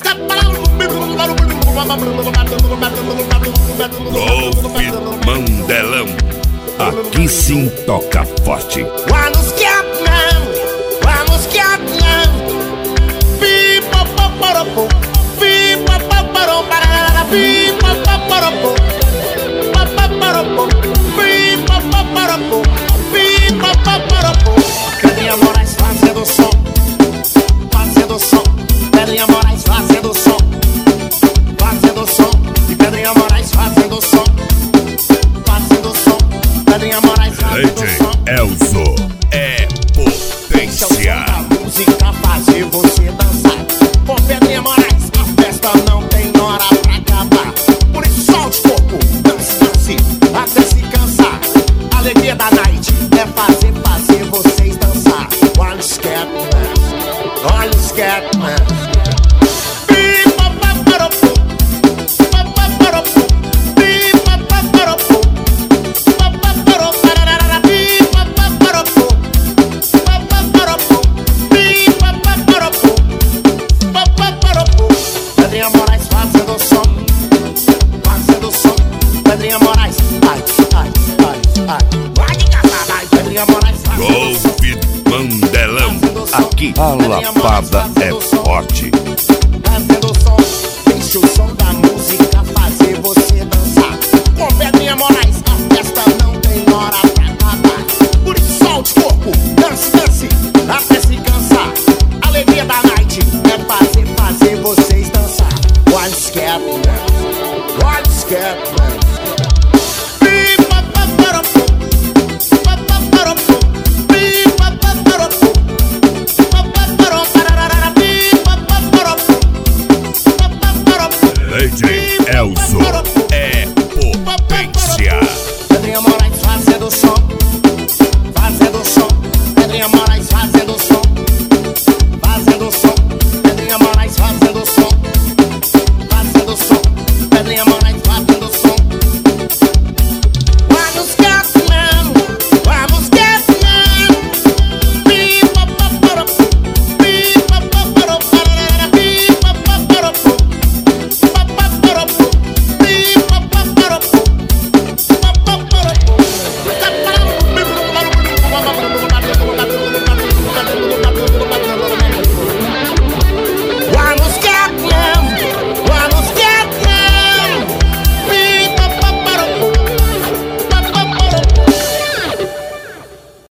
Golpe Mandelão. Aqui sim toca forte. Vamos que Pedrinha Moraes fazendo som, Pedrinha Moraes fazendo som, e Pedrinha Moraes fazendo som, Pedrinha Moraes fazendo som. Elzo é potência. A música fazer você dançar. Com Pedrinha Moraes, a festa não tem hora pra acabar. Por isso solte o corpo, dance, até se cansar. A alegria da night é fazer vocês dançar. Olha os Scatman. Pedrinha Moraes fazendo som, Pedrinha Moraes, ai, vai de caçar, vai, Pedrinha Moraes fazendo som. Golpe Mandelão. Aqui a lapada é forte. Fazendo som, deixa o som da música fazer você dançar. Com Pedrinha Moraes, a festa não tem hora pra acabar. Por isso solte o corpo, dance, até se cansar. A alegria da night é fazer vocês dançar. Olha os Scatman. DJ Elzo